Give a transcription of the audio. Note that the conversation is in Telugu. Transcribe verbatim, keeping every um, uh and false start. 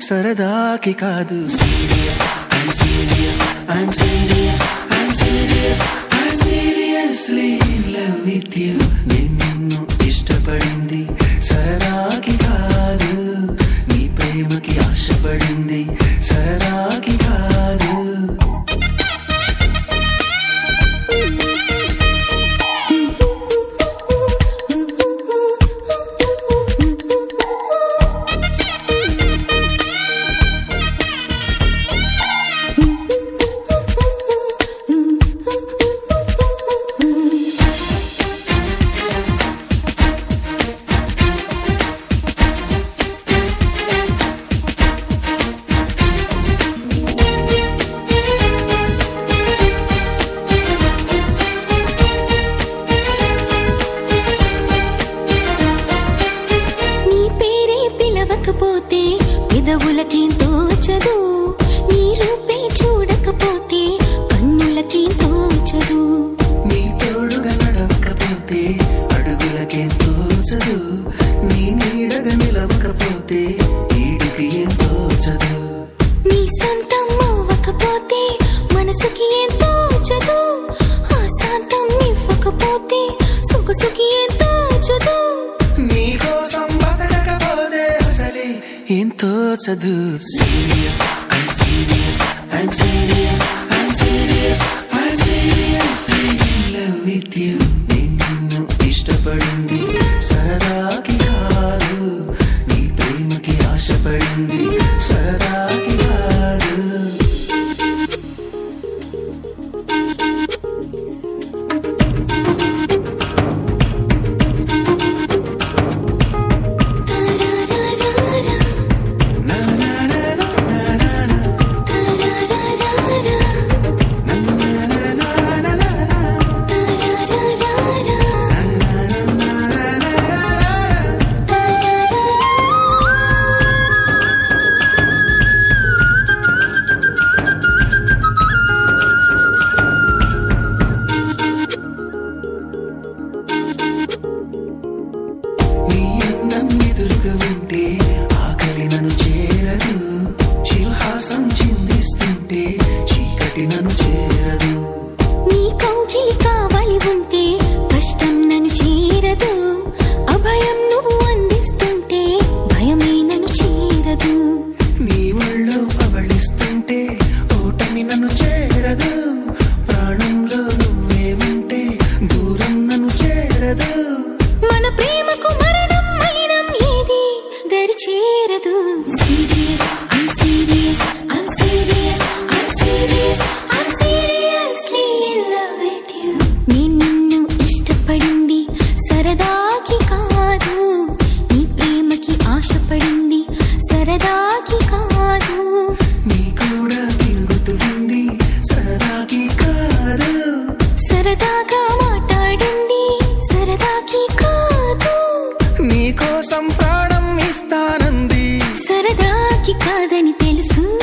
సరదాకి కాదు. Serious I'm serious I'm serious I'm serious I'm seriously in love with you. నిన్ను ఇష్టపడింది సరదాకి కాదు, నీ ప్రేమకి ఆశపడింది సరదాకి కాదు. చూడకపోతే పెదవులకేం తోచదు, నీ రూపే చూడకపోతే కన్నులకేం తోచదు. నీ తోడుగా నడవకపోతే అడుగులకేం తోచదు, నీ నీడగా నిలవకపోతే ఈడుకి ఏం తోచదు. నీ సొంతం అవ్వకపోతే మనసుకి ఏం తోచదు, ఆ శాంతం ఇవ్వకపోతే సొగసుకి ఏం తోచదు. నీ కోసం బతకకపోతే అసలే ఏం తోచదు. Serious I'm serious I'm serious I'm serious I'm seriously in love with you. నిన్ను ఇష్టపడింది సరదాకి కాదు, నీ ప్రేమకి ఆశపడింది సరదాకి కాదు. ఆకలి నన్ను చేరదు, చిరుహాసం చిందిస్తుంటే చీకటి నన్ను చేరదు. నీ కౌగిలి కావాలి ఉంటే కష్టం నన్ను చేరదు, అభయం నువ్వు అందిస్తుంటే భయమే నన్ను చేరదు. నీ ఒళ్ళో పవళిస్తుంటే ఓటమి నన్ను చేరదు, ప్రాణంలో నువ్వే ఉంటే దూరం నన్ను చేరదు. మన ప్రేమకు మరణం మలినం ఏది దరి చేరదు. Serious I'm serious I'm serious I'm serious I'm seriously in love with love. With you ఇష్టపడింది సరదాకి కాదు, నీ ప్రేమకి ఆశపడింది సరదాకి కాదు. నీ కూడా తిరుగుతూ ఉంది సరదాకి కాదు, సరదాగా మాట్లాడింది సరదాకి కాదు. నీ కోసం ప్రాణం ఇస్తానంది సరదాకి కాదని తెలుసు.